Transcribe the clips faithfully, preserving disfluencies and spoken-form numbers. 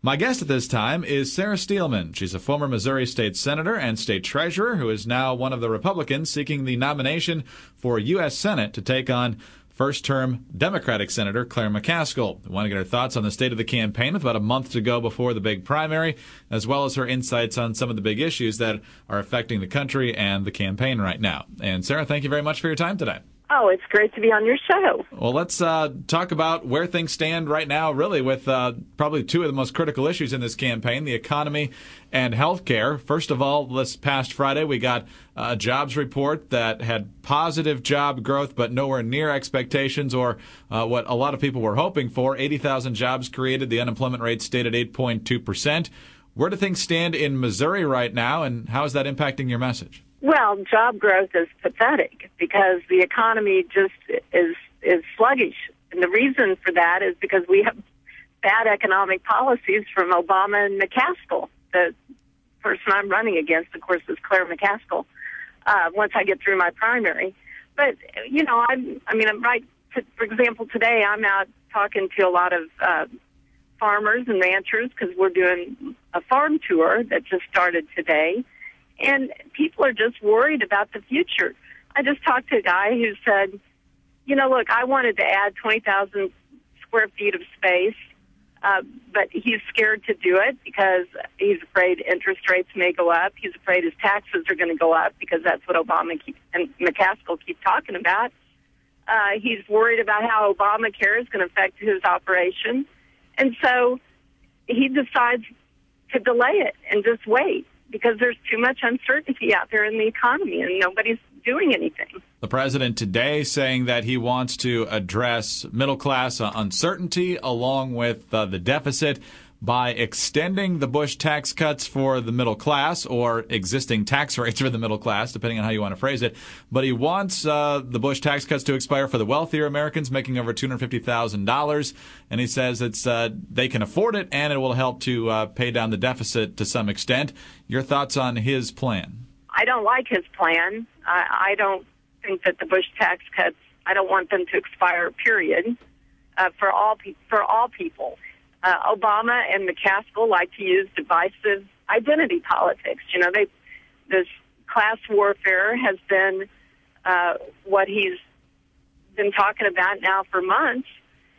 My guest at this time is Sarah Steelman. She's a former Missouri state senator and state treasurer who is now one of the Republicans seeking the nomination for U S Senate to take on first-term Democratic Senator Claire McCaskill. I want to get her thoughts on the state of the campaign with about a month to go before the big primary, as well as her insights on some of the big issues that are affecting the country and the campaign right now. And Sarah, thank you very much for your time today. Oh, it's great to be on your show. Well, let's uh, talk about where things stand right now, really, with uh, probably two of the most critical issues in this campaign, the economy and health care. First of all, this past Friday, we got a jobs report that had positive job growth, but nowhere near expectations or uh, what a lot of people were hoping for. eighty thousand jobs created. The unemployment rate stayed at eight point two percent. Where do things stand in Missouri right now, and how is that impacting your message? Well, job growth is pathetic because the economy just is is sluggish. And the reason for that is because we have bad economic policies from Obama and McCaskill. The person I'm running against, of course, is Claire McCaskill, uh, once I get through my primary. But, you know, I'm, I mean, I'm right, to, for example, today I'm out talking to a lot of uh, farmers and ranchers because we're doing a farm tour that just started today. And people are just worried about the future. I just talked to a guy who said, you know, look, I wanted to add twenty thousand square feet of space, uh, but he's scared to do it because he's afraid interest rates may go up. He's afraid his taxes are going to go up because that's what Obama keep, and McCaskill keep talking about. Uh, he's worried about how Obamacare is going to affect his operation. And so he decides to delay it and just wait, because there's too much uncertainty out there in the economy and nobody's doing anything. The president today saying that he wants to address middle-class uncertainty along with uh, the deficit by extending the Bush tax cuts for the middle class, or existing tax rates for the middle class, depending on how you want to phrase it. But he wants uh, the Bush tax cuts to expire for the wealthier Americans making over two hundred fifty thousand dollars. And he says it's uh, they can afford it, and it will help to uh, pay down the deficit to some extent. Your thoughts on his plan? I don't like his plan. I, I don't think that the Bush tax cuts, I don't want them to expire, period, uh, for all pe- for all people. Uh, Obama and McCaskill like to use divisive identity politics. You know, they this class warfare has been uh, what he's been talking about now for months,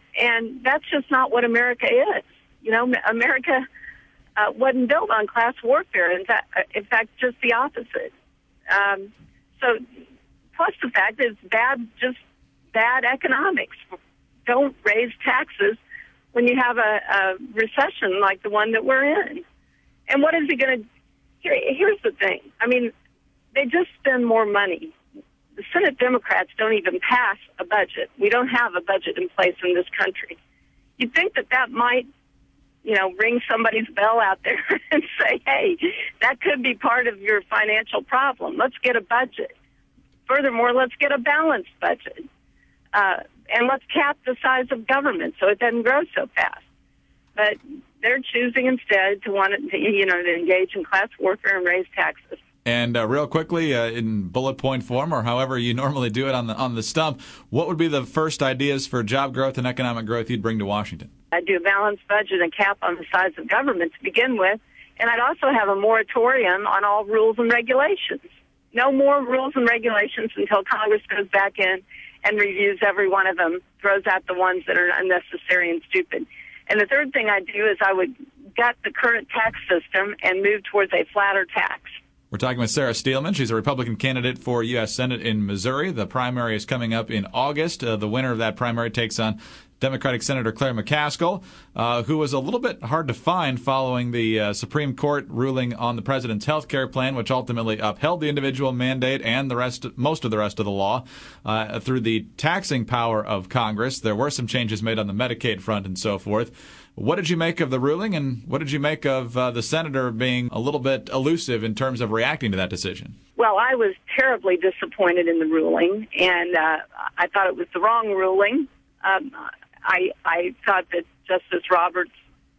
and that's just not what America is. You know, America uh, wasn't built on class warfare. In fact, in fact, just the opposite. Um, so, plus the fact that it's bad, just bad economics. Don't raise taxes when you have a, a recession like the one that we're in. And what is he going to... Here, here's the thing. I mean, they just spend more money. The Senate Democrats don't even pass a budget. We don't have a budget in place in this country. You'd think that that might, you know, ring somebody's bell out there and say, hey, that could be part of your financial problem. Let's get a budget. Furthermore, let's get a balanced budget. Uh, and let's cap the size of government so it doesn't grow so fast. But they're choosing instead to want to, you know, to engage in class warfare and raise taxes. And uh, real quickly, uh, in bullet point form, or however you normally do it on the on the stump, what would be the first ideas for job growth and economic growth you'd bring to Washington? I'd do a balanced budget and cap on the size of government to begin with, and I'd also have a moratorium on all rules and regulations. No more rules and regulations until Congress goes back in and reviews every one of them, throws out the ones that are unnecessary and stupid. And the third thing I'd do is I would gut the current tax system and move towards a flatter tax. We're talking with Sarah Steelman. She's a Republican candidate for U S Senate in Missouri. The primary is coming up in August. Uh, the winner of that primary takes on Democratic Senator Claire McCaskill, uh, who was a little bit hard to find following the uh, Supreme Court ruling on the president's health care plan, which ultimately upheld the individual mandate and the rest, most of the rest of the law uh, through the taxing power of Congress. There were some changes made on the Medicaid front and so forth. What did you make of the ruling, and what did you make of uh, the senator being a little bit elusive in terms of reacting to that decision? Well, I was terribly disappointed in the ruling, and uh, I thought it was the wrong ruling. Um, I, I thought that Justice Roberts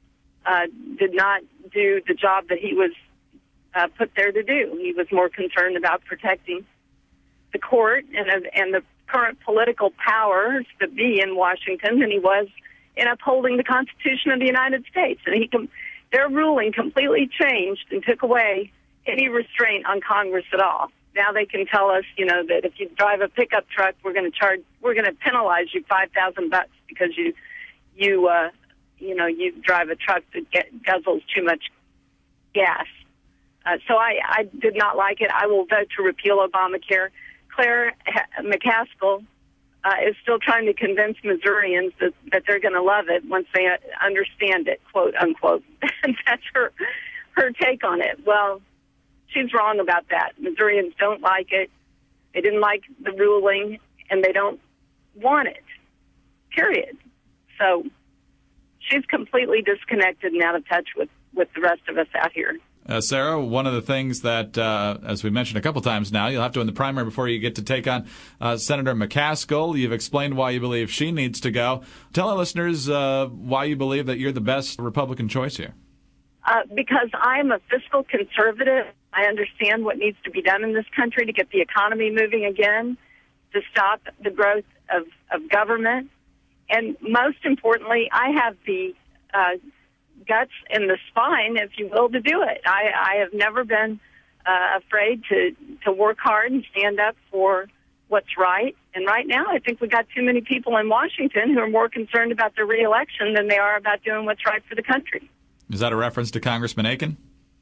uh, did not do the job that he was uh, put there to do. He was more concerned about protecting the court and, and the current political powers that be in Washington than he was in upholding the Constitution of the United States. And he com- their ruling completely changed and took away any restraint on Congress at all. Now they can tell us, you know, that if you drive a pickup truck, we're going to charge, we're going to penalize you five thousand bucks because you, you, uh, you know, you drive a truck that get, guzzles too much gas. Uh, so I, I did not like it. I will vote to repeal Obamacare. Claire McCaskill uh, is still trying to convince Missourians that, that they're going to love it once they understand it, quote unquote. And that's her her take on it. Well, she's wrong about that. Missourians don't like it. They didn't like the ruling, and they don't want it, period. So she's completely disconnected and out of touch with, with the rest of us out here. Uh, Sarah, one of the things that, uh, as we mentioned a couple times now, you'll have to win the primary before you get to take on uh, Senator McCaskill. You've explained why you believe she needs to go. Tell our listeners uh, why you believe that you're the best Republican choice here. Uh, because I'm a fiscal conservative. I understand what needs to be done in this country to get the economy moving again, to stop the growth of, of government. And most importantly, I have the uh, guts and the spine, if you will, to do it. I, I have never been uh, afraid to, to work hard and stand up for what's right. And right now, I think we got too many people in Washington who are more concerned about their reelection than they are about doing what's right for the country. Is that a reference to Congressman Akin?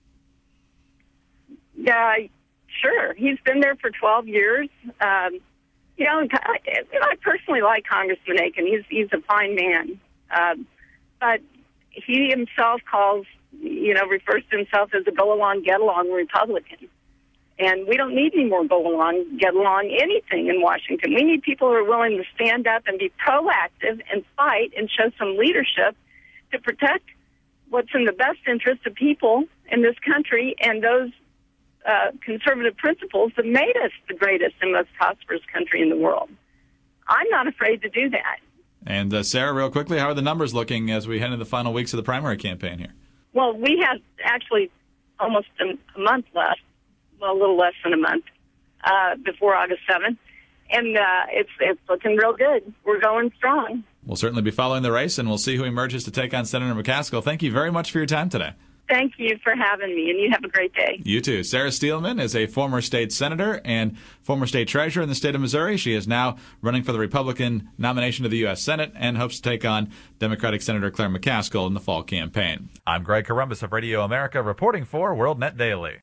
Yeah, sure. He's been there for twelve years. Um, you know, I, I personally like Congressman Akin. He's he's a fine man. Um, but he himself calls, you know, refers to himself as a go-along, get-along Republican. And we don't need any more go-along, get-along anything in Washington. We need people who are willing to stand up and be proactive and fight and show some leadership to protect what's in the best interest of people in this country and those uh, conservative principles that made us the greatest and most prosperous country in the world. I'm not afraid to do that. And uh, Sarah, real quickly, how are the numbers looking as we head into the final weeks of the primary campaign here? Well, we have actually almost a, a month left, well, a little less than a month uh, before August seventh, and uh, it's it's looking real good. We're going strong. We'll certainly be following the race, and we'll see who emerges to take on Senator McCaskill. Thank you very much for your time today. Thank you for having me, and you have a great day. You too. Sarah Steelman is a former state senator and former state treasurer in the state of Missouri. She is now running for the Republican nomination to the U S Senate and hopes to take on Democratic Senator Claire McCaskill in the fall campaign. I'm Greg Corombos of Radio America, reporting for WorldNet Daily.